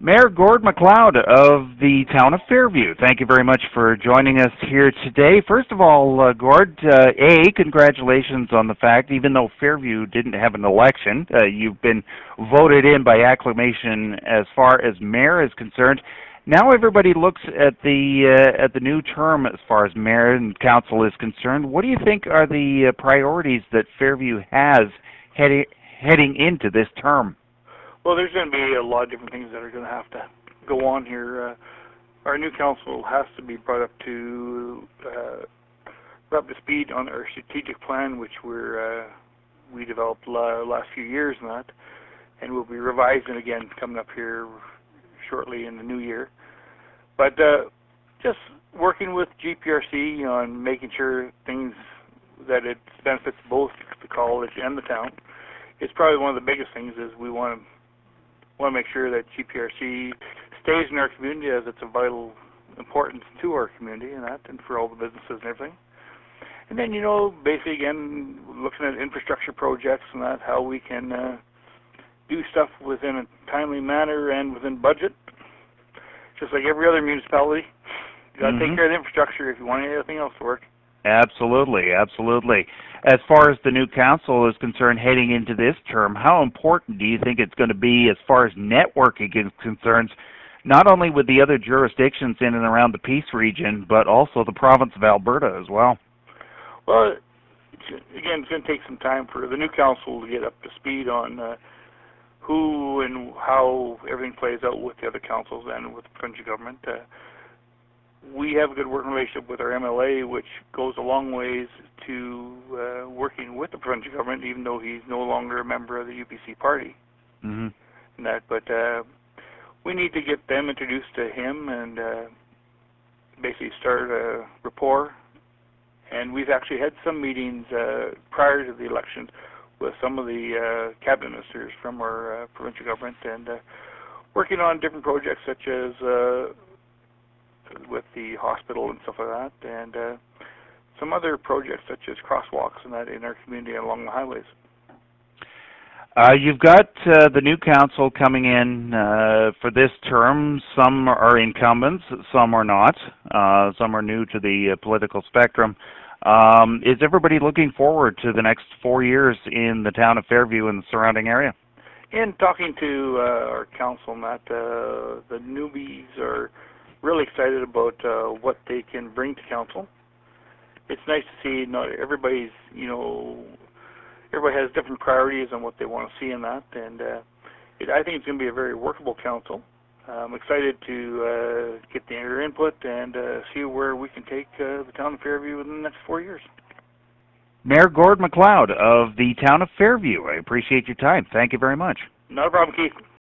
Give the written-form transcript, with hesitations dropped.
Mayor Gord MacLeod of the town of Fairview, thank you very much for joining us here today. First of all, Gord, congratulations on the fact, even though Fairview didn't have an election, you've been voted in by acclamation as far as mayor is concerned. Now everybody looks at the new term as far as mayor and council is concerned. What do you think are the priorities that Fairview has heading into this term? Well, there's going to be a lot of different things that are going to have to go on here. Our new council has to be brought up to speed on our strategic plan, which we developed last few years, and we'll be revising again coming up here shortly in the new year. But just working with GPRC on making sure things that it benefits both the college and the town. It's probably one of the biggest things is we want to make sure that GPRC stays in our community, as it's of vital importance to our community and for all the businesses and everything. And then, basically again, looking at infrastructure projects and how we can do stuff within a timely manner and within budget. Just like every other municipality, you got to take care of the infrastructure if you want anything else to work. Absolutely, absolutely. As far as the new council is concerned heading into this term, how important do you think it's going to be as far as networking is concerned, not only with the other jurisdictions in and around the Peace region, but also the province of Alberta as well? Well, it's going to take some time for the new council to get up to speed on who and how everything plays out with the other councils and with the provincial government. We have a good working relationship with our MLA, which goes a long ways to working with the provincial government, even though he's no longer a member of the UPC party. But we need to get them introduced to him and basically start a rapport. And we've actually had some meetings prior to the election with some of the cabinet ministers from our provincial government and working on different projects such as with the hospital and stuff like that, and some other projects such as crosswalks and in our community along the highways. You've got the new council coming in for this term. Some are incumbents, some are not. Some are new to the political spectrum. Is everybody looking forward to the next 4 years in the town of Fairview and the surrounding area? In talking to our council, Matt, the newbies are really excited about what they can bring to council. It's nice to see not everybody's, everybody has different priorities on what they want to see in that, and I think it's going to be a very workable council. I'm excited to get their input and see where we can take the town of Fairview within the next 4 years. Mayor Gord MacLeod of the town of Fairview, I appreciate your time. Thank you very much. Not a problem, Keith.